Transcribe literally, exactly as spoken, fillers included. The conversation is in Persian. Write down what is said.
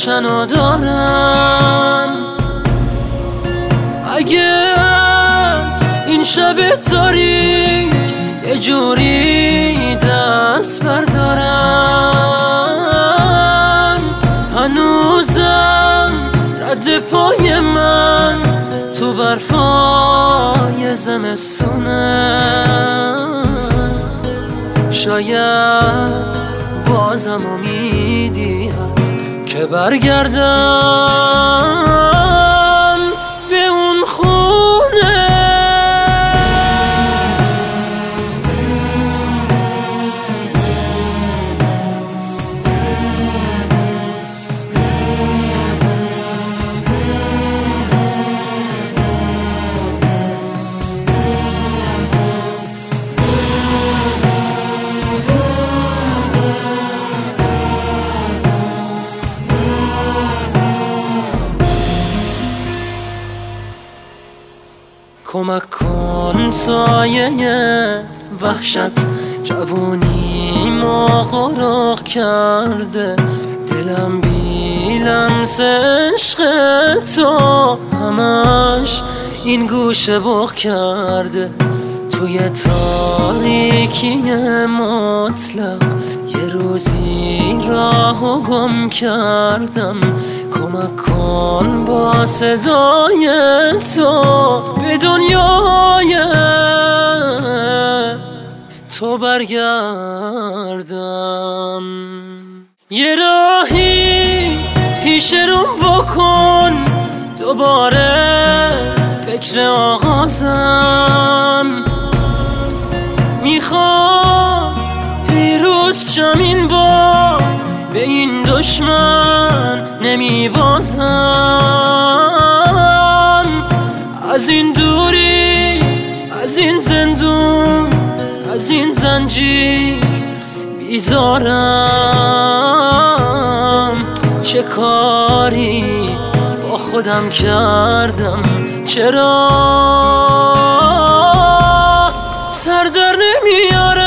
روشنو دارم. اگه از این شب تاریک یه جوری دست بردارم، هنوزم رد پای من تو برفای زمستونه. شاید بازم امیدی هست که برگردم به اون خونه. کمک کن سایه وحشت جوونی ما غرق کرده، دلم بی لمس عشق تو همش این گوشه بغ کرده. توی تاریکی مطلق یه روزی راهو گم کردم. کمک کن با صدای تو به دنیای تو برگردم. یه راهی پیش روم بکن دوباره فکر آغازم. میخوام پیروز شم این بار، به این دشمن نمی بازم. از این دوری، از این زندون، از این زنجیر بیزارم. چه کاری با خودم کردم، چرا سر در نمیارم.